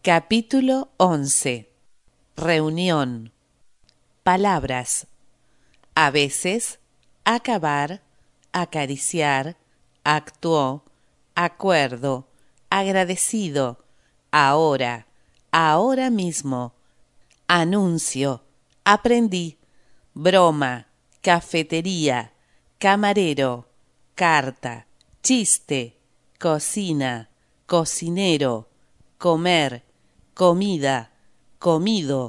Capítulo 11. Reunión. Palabras. A veces, acabar, acariciar, actuó, acuerdo, agradecido, ahora, ahora mismo, anuncio, aprendí, broma, cafetería, camarero, carta, chiste, cocina, cocinero, comer, comida, comido,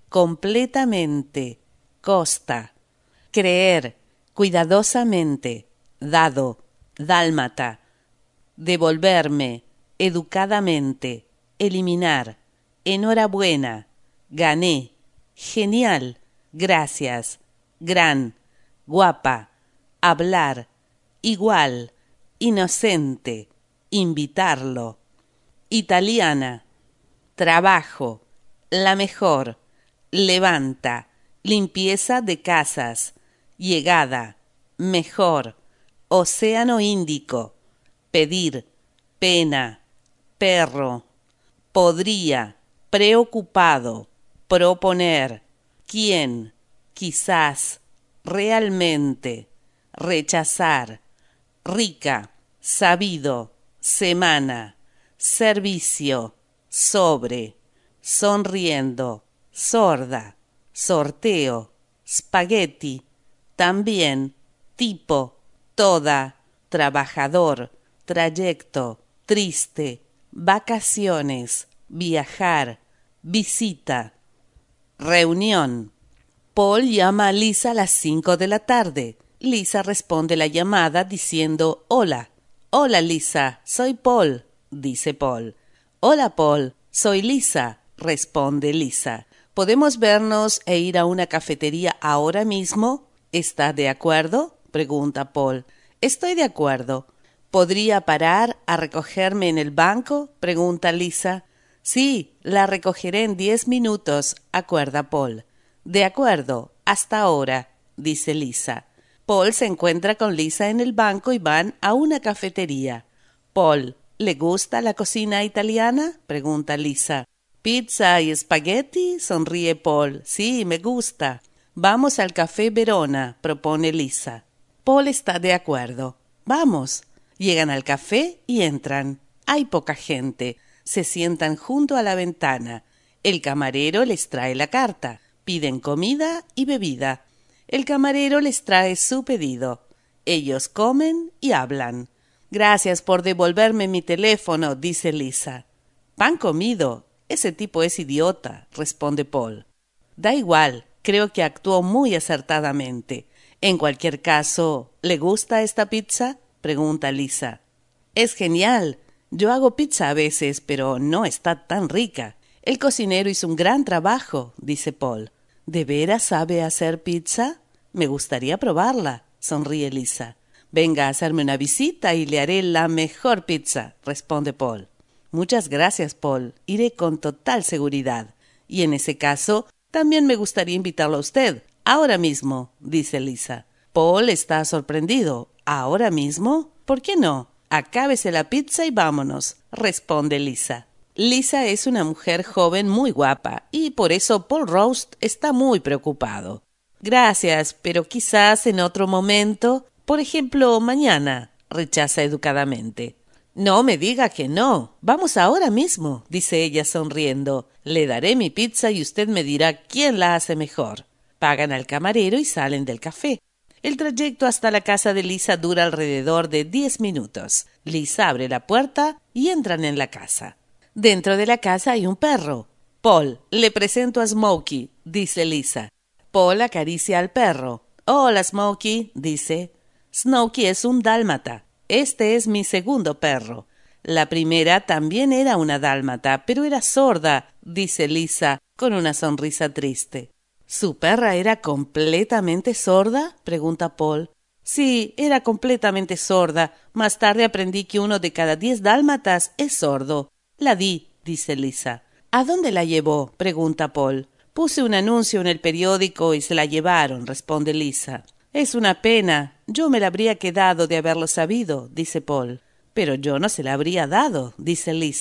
completamente, costa, creer, cuidadosamente, dado, dálmata, devolverme, educadamente, eliminar, enhorabuena, gané, genial, gracias, gran, guapa, hablar, igual, inocente, invitarlo, italiana, trabajo, la mejor, levanta, limpieza de casas, llegada, mejor, océano Índico, pedir, pena, perro, podría, preocupado, proponer, quién, quizás, realmente, rechazar, rica, sabido, semana, servicio, sobre, sonriendo, sorda, sorteo, spaghetti, también, tipo, toda, trabajador, trayecto, triste, vacaciones, viajar, visita. Reunión. Paul llama a Lisa a las 5 de la tarde. Lisa responde la llamada diciendo hola. Hola Lisa, soy Paul, dice Paul. Hola Paul, soy Lisa, responde Lisa. ¿Podemos vernos e ir a una cafetería ahora mismo? ¿Está de acuerdo? Pregunta Paul. Estoy de acuerdo. ¿Podría parar a recogerme en el banco? Pregunta Lisa. Sí, la recogeré en 10 minutos, acuerda Paul. De acuerdo, hasta ahora, dice Lisa. Paul se encuentra con Lisa en el banco y van a una cafetería. Paul, ¿le gusta la cocina italiana? Pregunta Lisa. ¿Pizza y espagueti? Sonríe Paul. Sí, me gusta. Vamos al Café Verona, propone Lisa. Paul está de acuerdo. Vamos. Llegan al café y entran. Hay poca gente. Se sientan junto a la ventana. El camarero les trae la carta. Piden comida y bebida. El camarero les trae su pedido. Ellos comen y hablan. Gracias por devolverme mi teléfono, dice Lisa. Pan comido. Ese tipo es idiota, responde Paul. Da igual, creo que actuó muy acertadamente. En cualquier caso, ¿le gusta esta pizza? Pregunta Lisa. Es genial. Yo hago pizza a veces, pero no está tan rica. El cocinero hizo un gran trabajo, dice Paul. ¿De veras sabe hacer pizza? Me gustaría probarla, sonríe Lisa. Venga a hacerme una visita y le haré la mejor pizza, responde Paul. Muchas gracias, Paul. Iré con total seguridad. Y en ese caso, también me gustaría invitarlo a usted. Ahora mismo, dice Lisa. Paul está sorprendido. ¿Ahora mismo? ¿Por qué no? Acábese la pizza y vámonos, responde Lisa. Lisa es una mujer joven muy guapa y por eso Paul Roast está muy preocupado. Gracias, pero quizás en otro momento, por ejemplo, mañana, rechaza educadamente. No me diga que no. Vamos ahora mismo, dice ella sonriendo. Le daré mi pizza y usted me dirá quién la hace mejor. Pagan al camarero y salen del café. El trayecto hasta la casa de Lisa dura alrededor de 10 minutos. Lisa abre la puerta y entran en la casa. Dentro de la casa hay un perro. Paul, le presento a Smokey, dice Lisa. Paul acaricia al perro. Hola, Smokey, dice. Smokey es un dálmata. Este es mi segundo perro. La primera también era una dálmata, pero era sorda, dice Lisa, con una sonrisa triste. ¿Su perra era completamente sorda? Pregunta Paul. Sí, era completamente sorda. Más tarde aprendí que 1 de cada 10 dálmatas es sordo. La di, dice Lisa. ¿A dónde la llevó? Pregunta Paul. Puse un anuncio en el periódico y se la llevaron, responde Lisa. Es una pena. Yo me la habría quedado de haberlo sabido, dice Paul. Pero yo no se la habría dado, dice Lisa.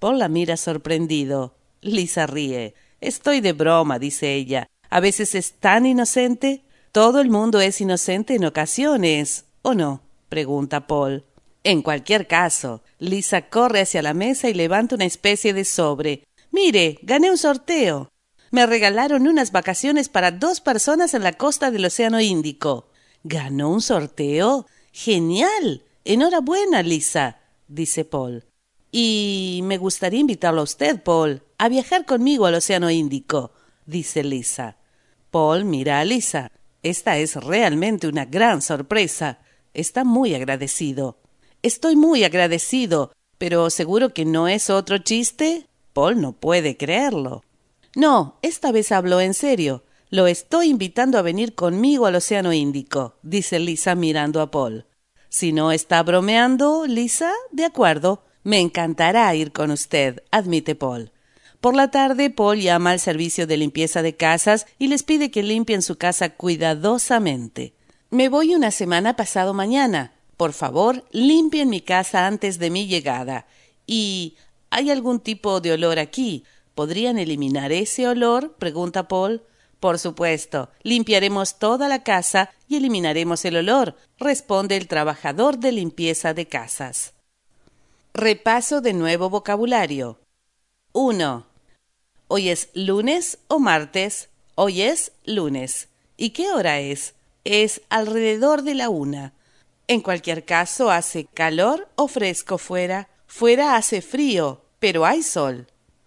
Paul la mira sorprendido. Lisa ríe. Estoy de broma, dice ella. A veces es tan inocente. Todo el mundo es inocente en ocasiones, ¿o no?, pregunta Paul. En cualquier caso, Lisa corre hacia la mesa y levanta una especie de sobre. Mire, gané un sorteo. Me regalaron unas vacaciones para 2 personas en la costa del Océano Índico. ¿Ganó un sorteo? ¡Genial! Enhorabuena, Lisa, dice Paul. Y me gustaría invitarlo a usted, Paul, a viajar conmigo al Océano Índico, dice Lisa. Paul mira a Lisa. Esta es realmente una gran sorpresa. Está muy agradecido. Estoy muy agradecido, pero ¿seguro que no es otro chiste? Paul no puede creerlo. No, esta vez habló en serio. Lo estoy invitando a venir conmigo al Océano Índico, dice Lisa mirando a Paul. Si no está bromeando, Lisa, de acuerdo. Me encantará ir con usted, admite Paul. Por la tarde, Paul llama al servicio de limpieza de casas y les pide que limpien su casa cuidadosamente. Me voy una semana pasado mañana. Por favor, limpien mi casa antes de mi llegada. ¿Y hay algún tipo de olor aquí? ¿Podrían eliminar ese olor?, pregunta Paul. Por supuesto, limpiaremos toda la casa y eliminaremos el olor, responde el trabajador de limpieza de casas. Repaso de nuevo vocabulario. 1. ¿Hoy es lunes o martes? Hoy es lunes. ¿Y qué hora es? Es alrededor de la 1. En cualquier caso, ¿hace calor o fresco fuera? Fuera hace frío, pero hay sol.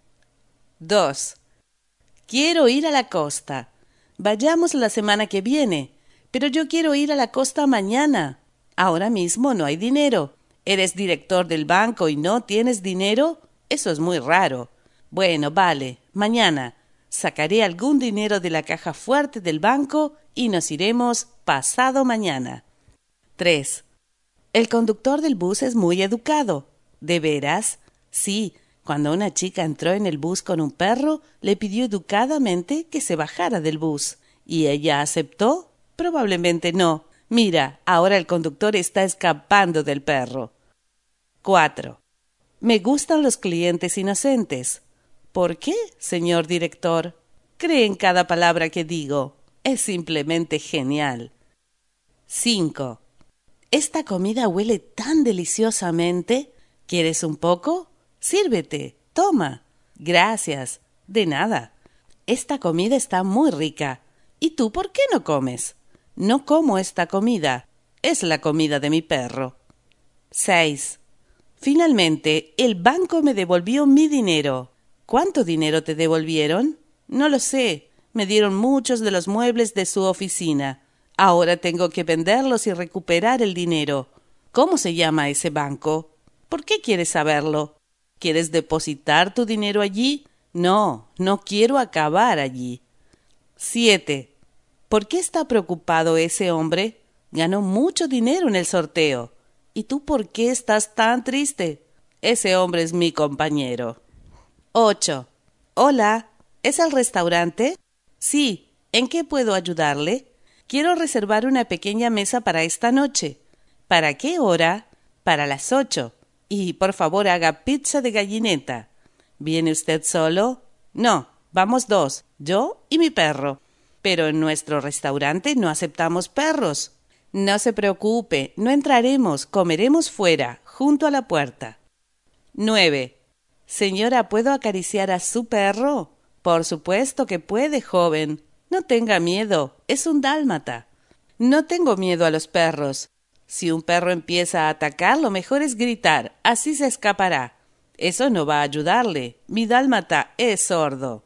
2. Quiero ir a la costa. Vayamos la semana que viene. Pero yo quiero ir a la costa mañana. Ahora mismo no hay dinero. ¿Eres director del banco y no tienes dinero? Eso es muy raro. Bueno, vale, mañana. Sacaré algún dinero de la caja fuerte del banco y nos iremos pasado mañana. 3. El conductor del bus es muy educado. ¿De veras? Sí. Cuando una chica entró en el bus con un perro, le pidió educadamente que se bajara del bus. ¿Y ella aceptó? Probablemente no. Mira, ahora el conductor está escapando del perro. 4. Me gustan los clientes inocentes. ¿Por qué, señor director? Cree en cada palabra que digo. Es simplemente genial. 5. Esta comida huele tan deliciosamente. ¿Quieres un poco? Sírvete, toma. Gracias. De nada. Esta comida está muy rica. ¿Y tú por qué no comes? No como esta comida. Es la comida de mi perro. 6. Finalmente, el banco me devolvió mi dinero. ¿Cuánto dinero te devolvieron? No lo sé. Me dieron muchos de los muebles de su oficina. Ahora tengo que venderlos y recuperar el dinero. ¿Cómo se llama ese banco? ¿Por qué quieres saberlo? ¿Quieres depositar tu dinero allí? No, no quiero acabar allí. 7. ¿Por qué está preocupado ese hombre? Ganó mucho dinero en el sorteo. ¿Y tú por qué estás tan triste? Ese hombre es mi compañero. 8. Hola, ¿es el restaurante? Sí, ¿en qué puedo ayudarle? Quiero reservar una pequeña mesa para esta noche. ¿Para qué hora? Para las 8. Y por favor haga pizza de gallineta. ¿Viene usted solo? No, vamos 2, yo y mi perro. Pero en nuestro restaurante no aceptamos perros. No se preocupe, no entraremos, comeremos fuera, junto a la puerta. 9. Señora, ¿puedo acariciar a su perro? Por supuesto que puede, joven. No tenga miedo, es un dálmata. No tengo miedo a los perros. Si un perro empieza a atacar, lo mejor es gritar, así se escapará. Eso no va a ayudarle. Mi dálmata es sordo.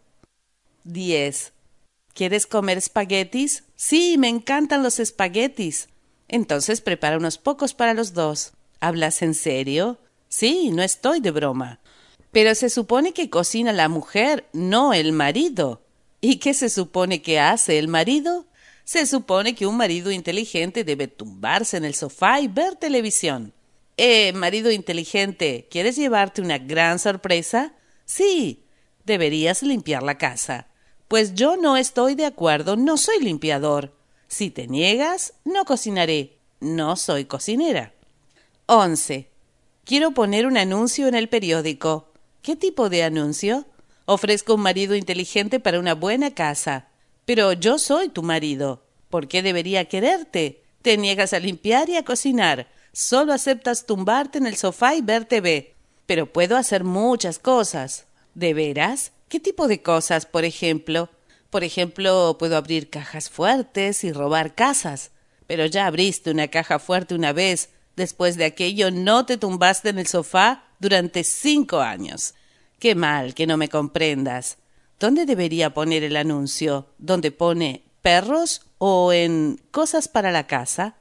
10. ¿Quieres comer espaguetis? Sí, me encantan los espaguetis. Entonces prepara unos pocos para los 2. ¿Hablas en serio? Sí, no estoy de broma. Pero se supone que cocina la mujer, no el marido. ¿Y qué se supone que hace el marido? Se supone que un marido inteligente debe tumbarse en el sofá y ver televisión. Marido inteligente, ¿quieres llevarte una gran sorpresa? Sí, deberías limpiar la casa. Pues yo no estoy de acuerdo, no soy limpiador. Si te niegas, no cocinaré. No soy cocinera. 11. Quiero poner un anuncio en el periódico. ¿Qué tipo de anuncio? Ofrezco un marido inteligente para una buena casa. Pero yo soy tu marido. ¿Por qué debería quererte? Te niegas a limpiar y a cocinar. Solo aceptas tumbarte en el sofá y ver TV. Pero puedo hacer muchas cosas. ¿De veras? ¿Qué tipo de cosas, por ejemplo? Por ejemplo, puedo abrir cajas fuertes y robar casas. Pero ya abriste una caja fuerte una vez. Después de aquello no te tumbaste en el sofá durante 5 años. Qué mal que no me comprendas. ¿Dónde debería poner el anuncio? ¿Dónde pone perros o en cosas para la casa?